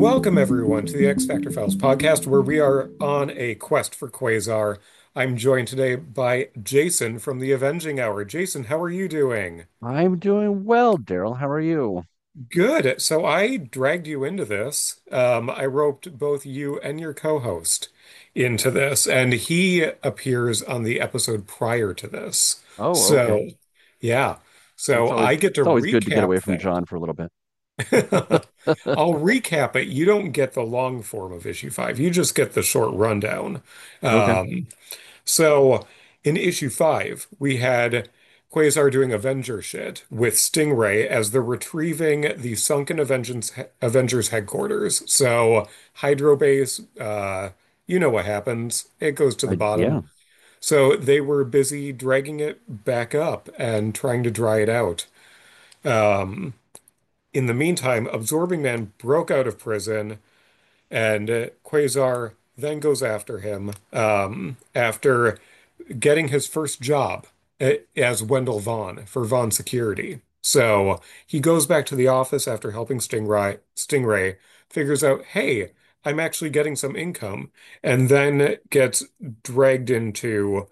Welcome, everyone, to the X Factor Files podcast, where we are on a quest for Quasar. I'm joined today by Jason from the Avenging Hour. Jason, how are you doing? I'm doing well, Daryl. How are you? Good. So I dragged you into this. I roped both you and your co-host into this, and he appears on the episode prior to this. Oh, okay. So, yeah. It's So always I get to it's always good to get away recap from that. John for a little bit. I'll recap it. You don't get the long form of issue five. You just get the short rundown. Okay. Um, so in issue five, we had Quasar doing Avenger shit with Stingray as they're retrieving the sunken Avengers headquarters. So Hydro Base, you know what happens. It goes to the Yeah. bottom. So they were busy dragging it back up and trying to dry it out. Um, in the meantime, Absorbing Man broke out of prison, and Quasar then goes after him after getting his first job as Wendell Vaughn for Vaughn Security. So he goes back to the office after helping Stingray, figures out, hey, I'm actually getting some income, and then gets dragged into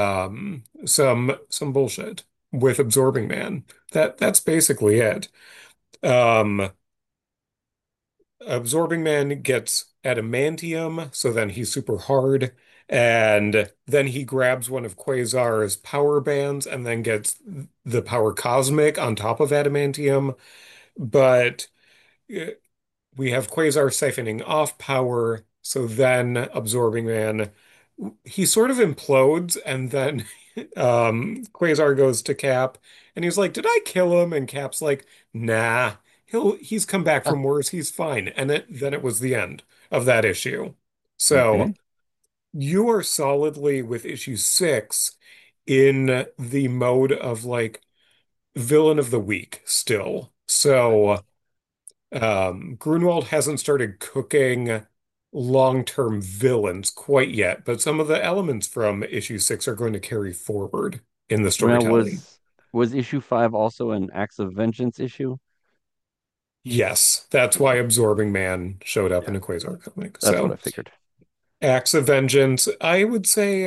some bullshit with Absorbing Man. That's basically it. Um, Absorbing Man gets adamantium, so then he's super hard. And then he grabs one of Quasar's power bands and then gets the power cosmic on top of adamantium. But uh, we have Quasar siphoning off power, so then Absorbing Man, he sort of implodes, and then Quasar goes to Cap, and he's like, "Did I kill him?" And Cap's like, "Nah, he's come back from worse. He's fine." And then it was the end of that issue. So Okay. you are solidly with issue six in the mode of like villain of the week still. So. Grunwald hasn't started cooking long-term villains quite yet, but some of the elements from issue six are going to carry forward in the Now storytelling. was issue 5 also an Acts of Vengeance issue? Yes, that's why Absorbing Man showed up Yeah. in a Quasar comic. That's what I So, figured. Acts of Vengeance, I would say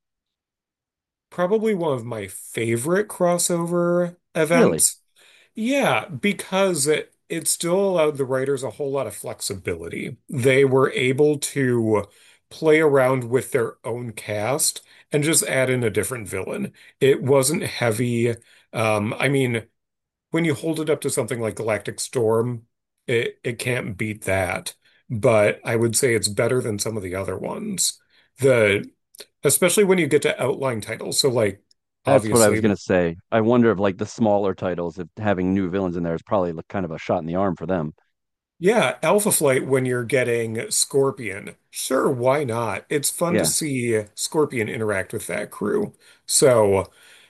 probably one of my favorite crossover Really? events. Yeah, because it still allowed the writers a whole lot of flexibility. They were able to play around with their own cast and just add in a different villain. It wasn't heavy. I mean, when you hold it up to something like Galactic Storm, it can't beat that. But I would say it's better than some of the other ones. The Especially when you get to outline titles. So like That's what I was obviously gonna say. I wonder if like the smaller titles, if having new villains in there is probably like kind of a shot in the arm for them. yeah, Alpha Flight when you're getting Scorpion. Sure, why not? It's fun to Yeah. see Scorpion interact with that crew. So,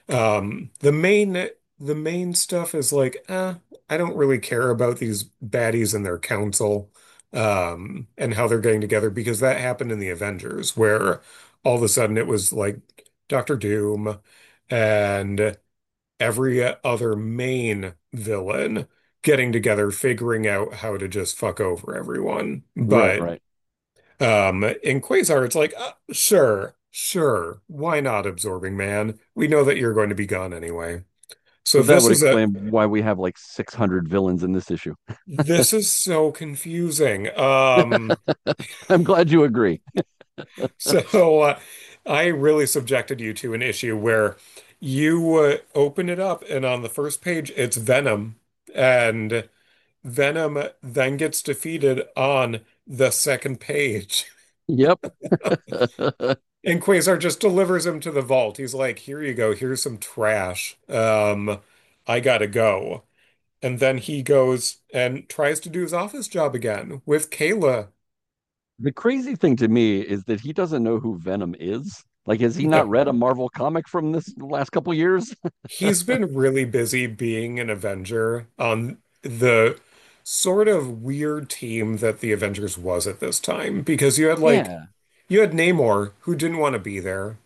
the main stuff is like, I don't really care about these baddies and their council, and how they're getting together because that happened in the Avengers where all of a sudden it was like Doctor Doom and every other main villain getting together, figuring out how to just fuck over everyone. Right, But right. in Quasar, it's like, sure, why not, Absorbing Man? We know that you're going to be gone anyway. So So that would explain why we have like 600 villains in this issue. this is so confusing. I'm glad you agree. So I really subjected you to an issue where you open it up, and on the first page, it's Venom, and Venom then gets defeated on the second page. Yep. And Quasar just delivers him to the vault. He's like, here you go, here's some trash. I gotta go. And then he goes and tries to do his office job again with Kayla. The crazy thing to me is that he doesn't know who Venom is. Like, has he not read a No. Marvel comic from this last couple years? He's been really busy being an Avenger on the sort of weird team that the Avengers was at this time because Yeah. you had Namor who didn't want to be there.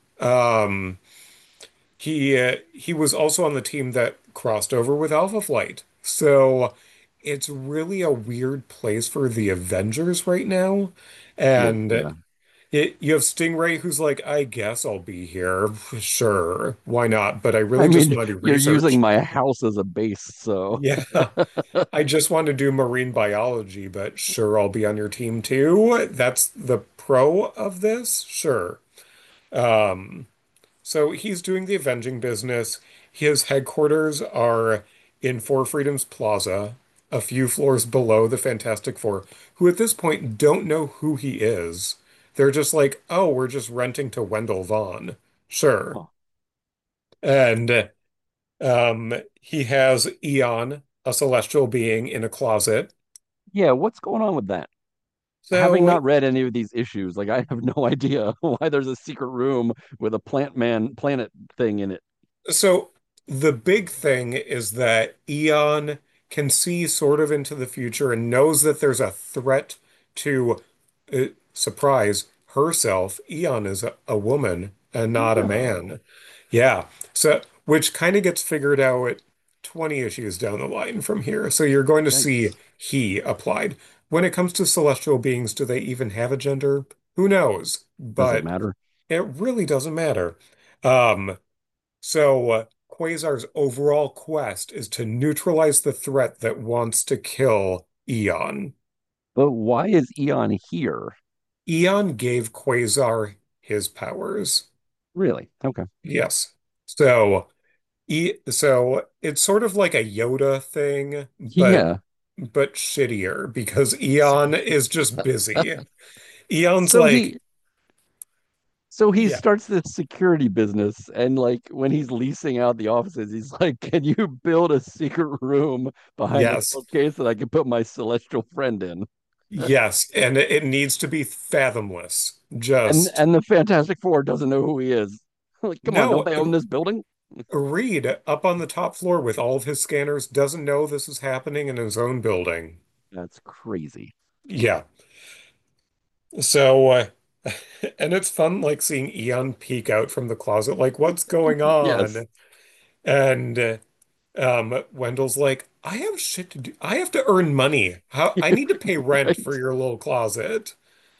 He was also on the team that crossed over with Alpha Flight. So it's really a weird place for the Avengers right now. Well, And yeah. you have Stingray who's like, I guess I'll be here. Sure, why not? But I I really just mean, want to do you're using research. my house as a base, so Yeah, I just want to do marine biology, but sure, I'll be on your team too. That's the pro of this. Sure. Um, so he's doing the avenging business. His headquarters are in Four Freedoms Plaza, a few floors below the Fantastic Four, who at this point don't know who he is. They're just like, oh, we're just renting to Wendell Vaughn. Sure. huh. And he has Eon, a celestial being, in a closet. Yeah, what's going on with that? Having So not read any of these issues, like I have no idea why there's a secret room with a planet thing in it. So the big thing is that Eon can see sort of into the future and knows that there's a threat to surprise herself. Eon is a woman and not a No. man. Yeah. So which kind of gets figured out 20 issues down the line from here. So you're going to see Yikes. he applied. When it comes to celestial beings, do they even have a gender? Who knows? Does it But matter? it really doesn't matter. Um, Quasar's overall quest is to neutralize the threat that wants to kill Eon. But why is Eon here? Eon gave Quasar his powers. Really? Okay. Yes. So it's sort of like a Yoda thing, Yeah. but shittier because Eon is just busy. Eon's So like, he so he yeah, starts this security business and like when he's leasing out the offices, he's like, "Can you build a secret room behind this yes, bookcase that I can put my celestial friend in?" yes, and it needs to be fathomless. And Just the Fantastic Four doesn't know who he is. Like, come on, don't no. they own this building? Reed, up on the top floor with all of his scanners, doesn't know this is happening in his own building. That's crazy. Yeah. So, and it's fun, like seeing Eon peek out from the closet, like, what's going Yes. on? And Wendell's like, I have shit to do. I have to earn money. I need to pay rent for Right. your little closet.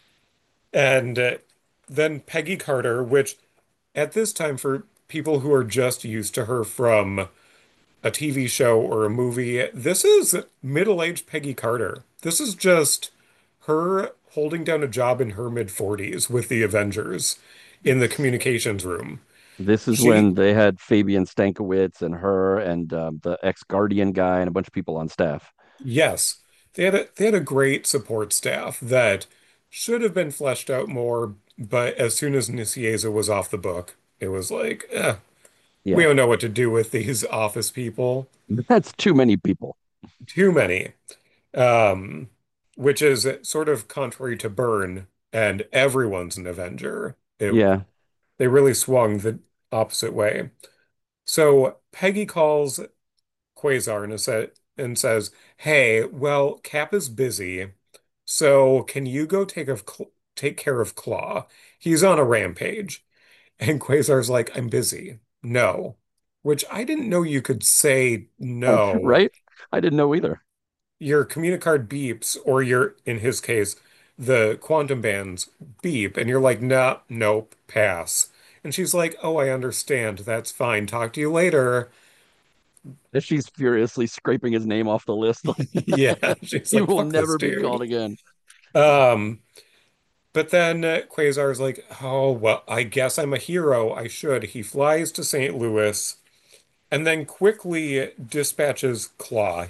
And then Peggy Carter, which at this time, for people who are just used to her from a TV show or a movie. This is middle-aged Peggy Carter. This is just her holding down a job in her mid-40s with the Avengers in the communications room. This is She, when they had Fabian Stankiewicz and her and the ex-Guardian guy and a bunch of people on staff. yes, they had a great support staff that should have been fleshed out more, but as soon as Nicieza was off the book, it was like, we Yeah. don't know what to do with these office people. That's too many people. Too many. um, which is sort of contrary to Byrne, and everyone's an Avenger. Yeah. They really swung the opposite way. So Peggy calls Quasar and says, "Hey, well, Cap is busy, so can you go take care of Claw? He's on a rampage." And Quasar's like, "I'm busy. No." Which I didn't know you could say no. Right? I didn't know either. Your communicard beeps, or in his case, the quantum bands beep, and you're like, nah, nope, pass. And she's like, oh, I understand. That's fine. Talk to you later. As she's furiously scraping his name off the list. Yeah, she's He like, will fuck this never be called dude. again. Um, but then Quasar's like, oh, well, I guess I'm a hero. I should. He flies to St. Louis and then quickly dispatches Claw.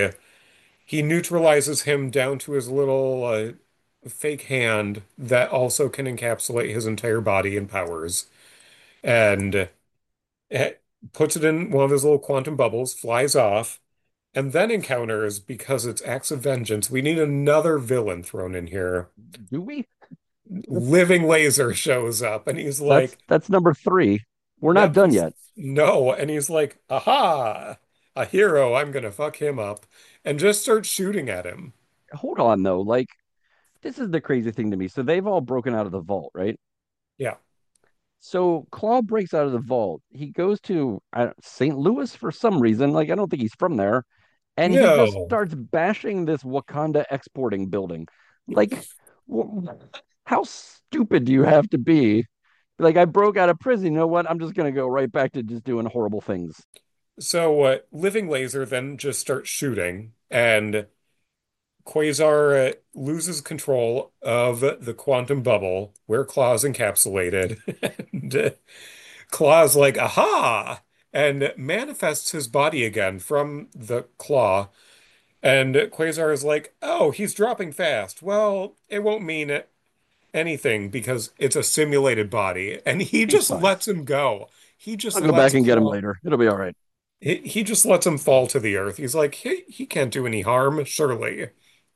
He neutralizes him down to his little fake hand that also can encapsulate his entire body and powers, and eh, puts it in one of his little quantum bubbles, flies off, and then encounters, because it's acts of vengeance, we need another villain thrown in here. Do we? Living Laser shows up, and he's like, That's number three. We're not yep, done yet. no, and he's like, aha, a hero, I'm gonna fuck him up, and just starts shooting at him. Hold on though. Like this is the crazy thing to me. So they've all broken out of the vault, right? Yeah. So Claw breaks out of the vault. He goes to St. Louis for some reason. Like I don't think he's from there. and he just No. starts bashing this Wakanda exporting building. Like, how stupid do you have to be? Like, I broke out of prison. You know what? I'm just gonna go right back to just doing horrible things. So Living Laser then just starts shooting, and Quasar loses control of the quantum bubble where Claw's encapsulated. And Claw's like, aha! And manifests his body again from the claw. And Quasar is like, oh, he's dropping fast. Well, it won't mean anything because it's a simulated body. And he He's just fine. lets him go. He just I'll go back lets and get him Claw. later. It'll be all right. He just lets him fall to the earth. He's like, he can't do any harm, surely.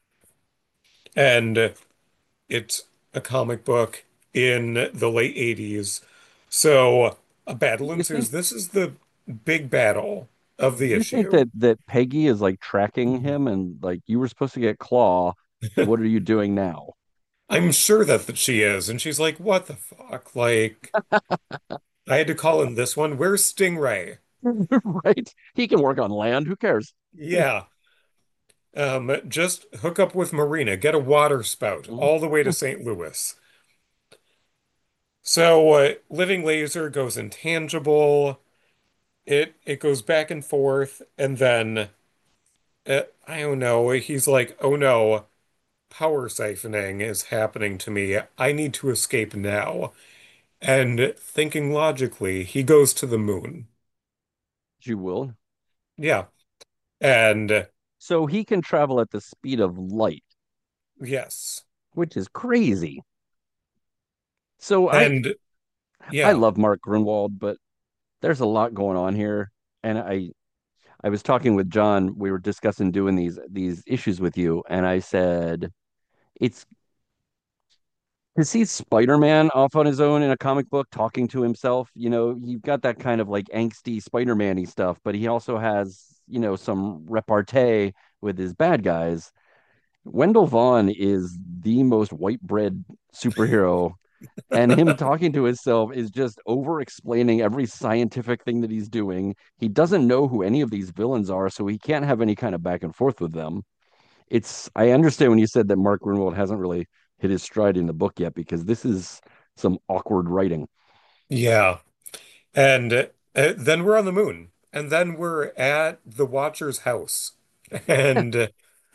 And it's a comic book in the late 80s. So a battle You think ensues. This is the big battle of the you think issue. that Peggy is like tracking him and like you were supposed to get Claw. What are you doing now? I'm sure that she is. And she's like, what the fuck? Like, I had to call in this one. Where's Stingray? Right? He can work on land. Who cares? Yeah. Just hook up with Marina, get a water spout all the way to St. Louis. So Living Laser goes intangible. It goes back and forth, and then I don't know. He's like, "Oh no, power siphoning is happening to me. I need to escape now." And thinking logically, he goes to the moon. You will. Yeah, and So he can travel at the speed of light, yes, which is crazy. So and I yeah, love Mark Grunwald, but there's a lot going on here. And I was talking with John. We were discussing doing these issues with you, and I said it's to see Spider-Man off on his own in a comic book talking to himself. You know, you've got that kind of like angsty Spider-Man-y stuff, but he also has, some repartee with his bad guys. Wendell Vaughn is the most white bread superhero, and him talking to himself is just over explaining every scientific thing that he's doing. He doesn't know who any of these villains are, so he can't have any kind of back and forth with them. I understand when you said that Mark Grunwald hasn't really hit his stride in the book yet because this is some awkward writing. yeah, and then we're on the moon, and then we're at the Watcher's house, and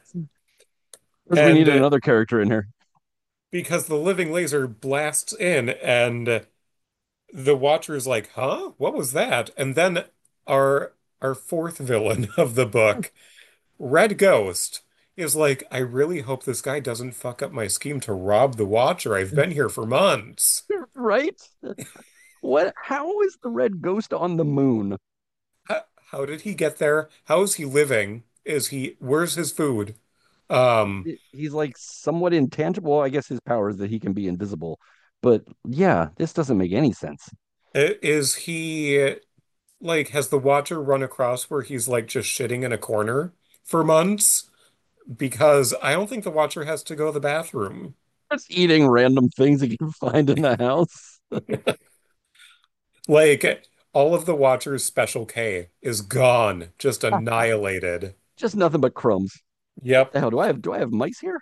Because we and needed another character in here. because the living laser blasts in, and the Watcher's like, "Huh? What was that?" And then our fourth villain of the book, Red Ghost, is like, "I really hope this guy doesn't fuck up my scheme to rob the Watcher. I've been here for months." Right? What? How is the red ghost on the moon? How did he get there? How is he living? Where's his food? Um, He's like somewhat intangible. I guess his power is that he can be invisible. But yeah, this doesn't make any sense. is he like, has the Watcher run across where he's like just shitting in a corner for months? Because I don't think the Watcher has to go to the bathroom. Just eating random things he can find in the house. Like, all of the Watcher's Special K is gone, just annihilated. Just nothing but crumbs. What Yep. the hell? Do I have mice here?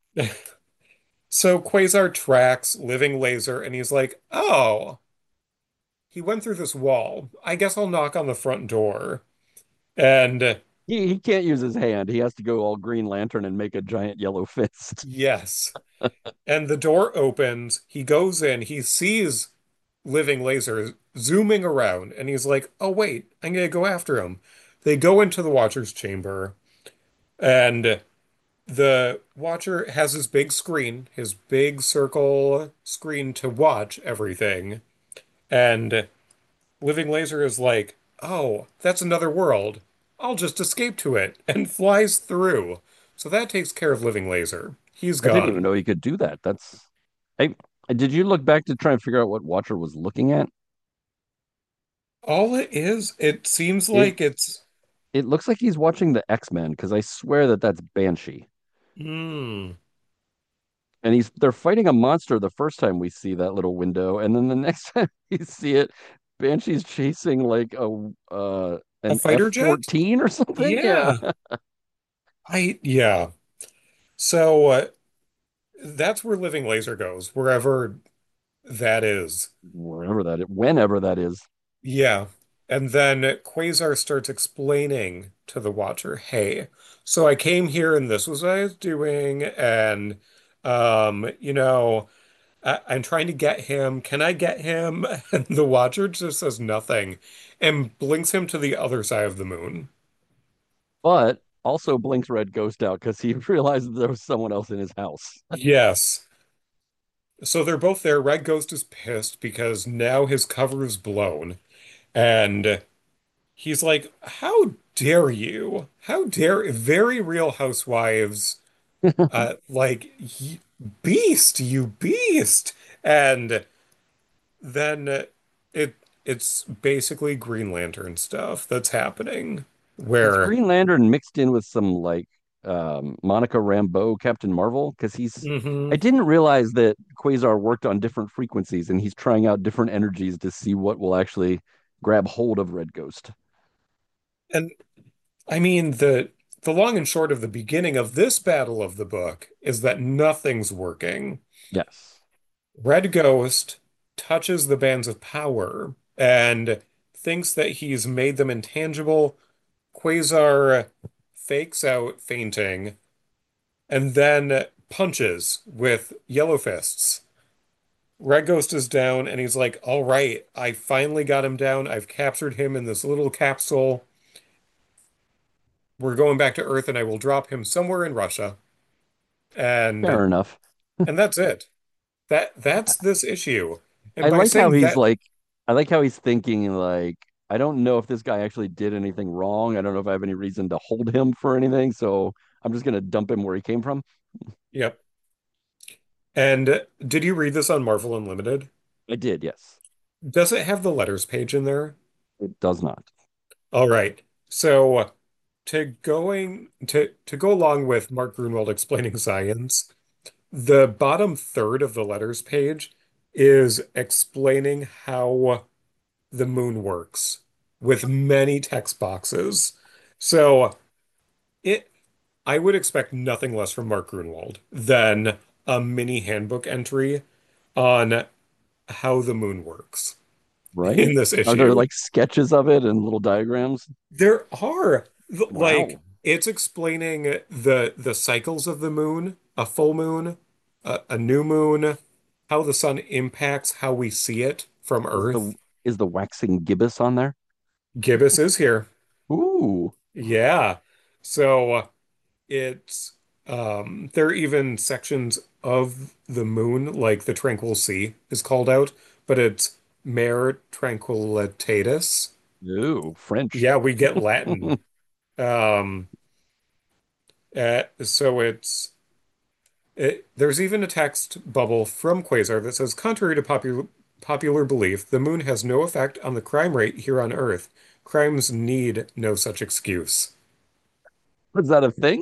So Quasar tracks Living Laser and he's like, oh, he went through this wall. I guess I'll knock on the front door. And He can't use his hand. He has to go all Green Lantern and make a giant yellow fist. yes. And the door opens. He goes in. He sees Living Laser zooming around. And he's like, oh, wait, I'm going to go after him. They go into the Watcher's chamber. And the Watcher has his big screen, his big circle screen to watch everything. And Living Laser is like, oh, that's another world. I'll just escape to it and flies through. So that takes care of Living Laser. He's I didn't even gone. know he could do that. I did you look back to try and figure out what Watcher was looking at? All it is, it seems It like it's. it looks like he's watching the X-Men because I swear that that's Banshee. Hmm. And they're fighting a monster the first time we see that little window, and then the next time we see it, Banshee's chasing like a A an fighter jet? F-14 or something. Yeah. Yeah. Yeah. So that's where Living Laser goes, wherever that is. Wherever that is, whenever that is. Yeah. And then Quasar starts explaining to the Watcher, hey, so I came here and this was what I was doing. And, you know, I'm trying to get him. Can I get him? And the Watcher just says nothing and blinks him to the other side of the moon. But also blinks Red Ghost out because he realized there was someone else in his house. Yes. So they're both there. Red Ghost is pissed because now his cover is blown. And he's like, how dare you? How dare very Real Housewives, like, beast, you beast. And then it's basically Green Lantern stuff that's happening It's where Green Lantern mixed in with some like Monica Rambeau Captain Marvel because he's. I mhm. didn't realize that Quasar worked on different frequencies and he's trying out different energies to see what will actually grab hold of Red Ghost. And I mean the long and short of the beginning of this battle of the book is that nothing's working. Yes, Red Ghost touches the bands of power and thinks that he's made them intangible. Quasar fakes out fainting and then punches with yellow fists. Red Ghost is down and he's like, all right, I finally got him down. I've captured him in this little capsule. We're going back to Earth and I will drop him somewhere in Russia. And fair enough. that's it. That's this issue. And I by like how saying he's that, like, I like how he's thinking like, I don't know if this guy actually did anything wrong. I don't know if I have any reason to hold him for anything. So I'm just gonna dump him where he came from. yep. And did you read this on Marvel Unlimited? I did, yes. Does it have the letters page in there? It does not. All right. So to go along with Mark Grunwald explaining science, the bottom third of the letters page is explaining how the moon works with many text boxes. So it I would expect nothing less from Mark Grunwald than a mini handbook entry on how the moon works Right? in this Are there issue. like sketches of it and little diagrams? There are like Wow. it's explaining the cycles of the moon, a full moon, a new moon, how the sun impacts how we see it from Is the Earth. is the waxing gibbous on there? Gibbous is here. Ooh. Yeah. So it's there are even sections of the moon, like the Tranquil Sea is called out, but it's Mare Tranquillitatis. Ooh, French. Yeah, we get Latin. Um, so there's even a text bubble from Quasar that says, contrary to popular belief, the moon has no effect on the crime rate here on Earth. Crimes need no such excuse. Is that a thing?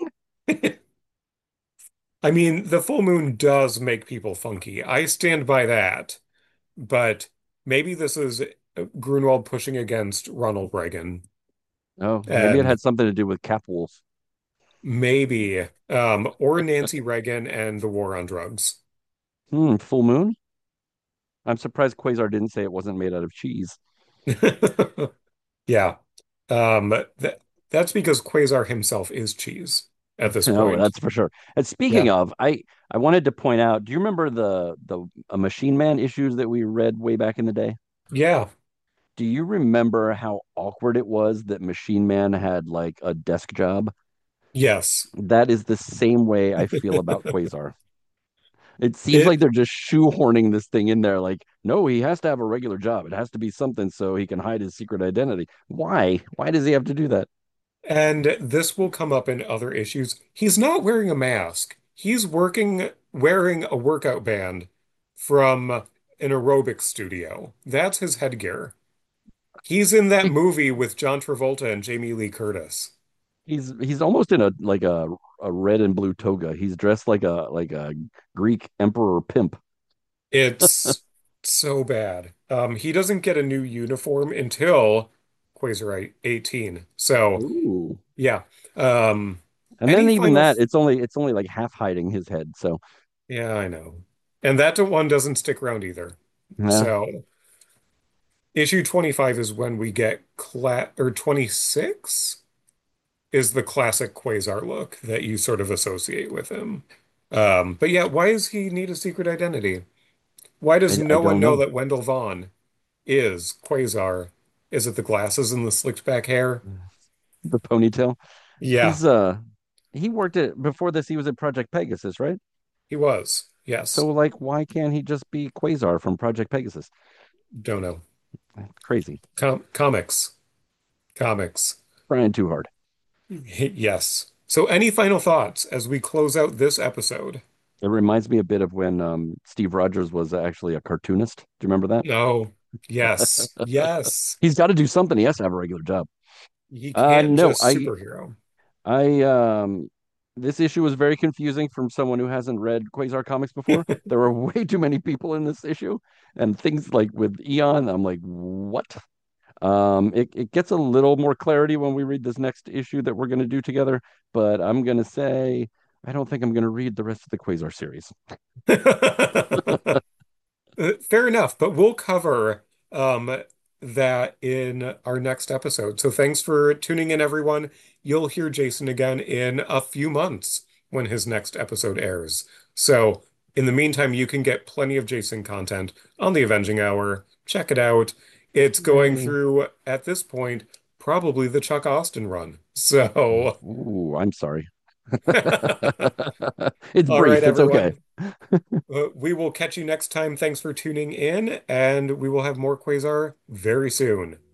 I mean, the full moon does make people funky. I stand by that. But maybe this is Grunwald pushing against Ronald Reagan. Oh, maybe it And had something to do with Cap Wolf. maybe, or Nancy Reagan and the war on drugs. Full moon? I'm surprised Quasar didn't say it wasn't made out of cheese. Yeah. That that's because Quasar himself is cheese at this No, point. that's for sure. And speaking Yeah. of, I wanted to point out, do you remember the Machine Man issues that we read way back in the day? Yeah. Do you remember how awkward it was that Machine Man had like a desk job? Yes. That is the same way I feel about Quasar. It seems like It they're just shoehorning this thing in there. Like, no, he has to have a regular job. It has to be something so he can hide his secret identity. Why? Why does he have to do that? and this will come up in other issues. He's not wearing a mask. He's working wearing a workout band from an aerobics studio. That's his headgear. He's in that movie with John Travolta and Jamie Lee Curtis. He's almost in a red and blue toga. He's dressed like a Greek emperor pimp. It's so bad. He doesn't get a new uniform until Quasar 18. So, Ooh. yeah. Um, And then Any even final that, it's only like half hiding his head. So Yeah, I know. And that one doesn't stick around either. yeah, So issue 25 is when we get cla or 26 is the classic Quasar look that you sort of associate with him. But yeah, why does he need a secret identity? Why does I no one don't know know. that Wendell Vaughn is Quasar? Is it the glasses and the slicked back hair? The ponytail. Yeah, He's he worked at before this. He was at Project Pegasus, right? he was. So Yes. like, why can't he just be Quasar from Project Pegasus? Don't know. Crazy. Comics. Comics. Trying too hard. Yes. So any final thoughts as we close out this episode? It reminds me a bit of when Steve Rogers was actually a cartoonist. Do you remember that? No. Yes. Yes. He's got to do something. He has to have a regular job. He can't No, just superhero. I, this issue was very confusing from someone who hasn't read Quasar comics before. There were way too many people in this issue, and things like with Eon, I'm like, what? It gets a little more clarity when we read this next issue that we're going to do together, but I'm going to say I don't think I'm going to read the rest of the Quasar series. Fair enough, but we'll cover that in our next episode. So thanks for tuning in, everyone. You'll hear Jason again in a few months when his next episode airs. So in the meantime, you can get plenty of Jason content on the Avenging Hour. Check it out. It's going Yay. through, at this point, probably the Chuck Austin run. So, Ooh, I'm sorry. It's all right, brief. It's okay. everyone. We will catch you next time. Thanks for tuning in, and we will have more Quasar very soon.